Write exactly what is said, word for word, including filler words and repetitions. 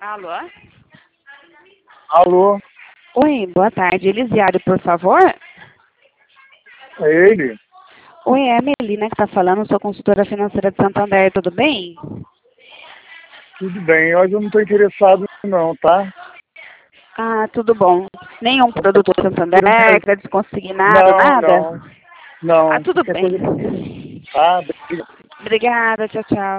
Alô? Alô? Oi, boa tarde. Elisiário, por favor? É ele? Oi, é a Melina que está falando, sou consultora financeira de Santander, tudo bem? Tudo bem, hoje eu não estou interessado não, tá? Ah, tudo bom. Nenhum produto de Santander, Qualquer- crédito consignado, Não, nada? não, não. Ah, tudo Qualquer bem. coisa que... Tá, obrigado. Obrigada, tchau, tchau.